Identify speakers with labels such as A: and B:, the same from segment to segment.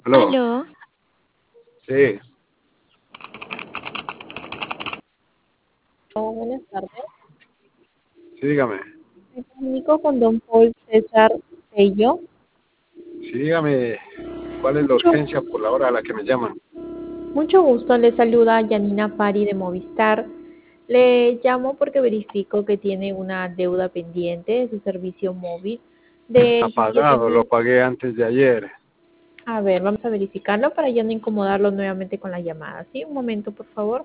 A: Aló,
B: Aló,
A: sí,
C: Buenas tardes.
A: sí, dígame,
C: Me comunico con don Paul César Tello.
A: sí, dígame, ¿cuál es la
C: Mucho,
A: urgencia por la hora a la que me llaman?
C: mucho gusto, le saluda Yanina Pari de Movistar. Le llamo porque verifico que tiene una deuda pendiente de su servicio móvil
A: Está
C: de siete
A: pagado, lo
C: mil.
A: pagué antes de ayer.
C: A ver, vamos a verificarlo para ya no incomodarlo nuevamente con la llamada. ¿Sí? Un momento, por favor.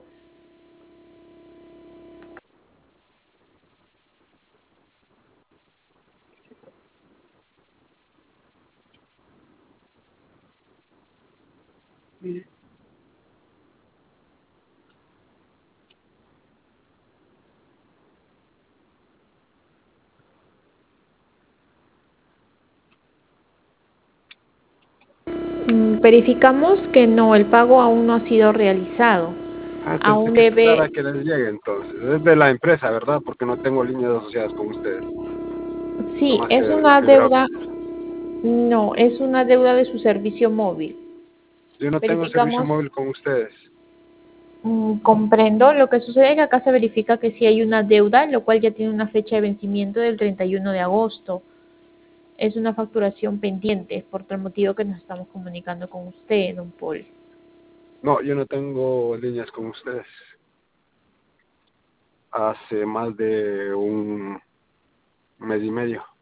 C: Verificamos que no, el pago aún no ha sido realizado.
A: Tendré
C: Aún
A: que esperar
C: debe.
A: a que les llegue entonces. Es de la empresa, ¿verdad? Porque no tengo líneas asociadas con ustedes.
C: Sí,
A: Nomás
C: es una
A: fibra
C: deuda.
A: óptica.
C: No, es una deuda de su servicio móvil.
A: Yo no tengo servicio
C: Verificamos,
A: móvil con ustedes.
C: comprendo. Lo que sucede es que acá se verifica que sí hay una deuda, lo cual ya tiene una fecha de vencimiento del 31 de agosto. Es una facturación pendiente, por tal motivo que nos estamos comunicando con usted, don Paul.
A: No, yo no tengo líneas con ustedes. Hace más de un mes y medio.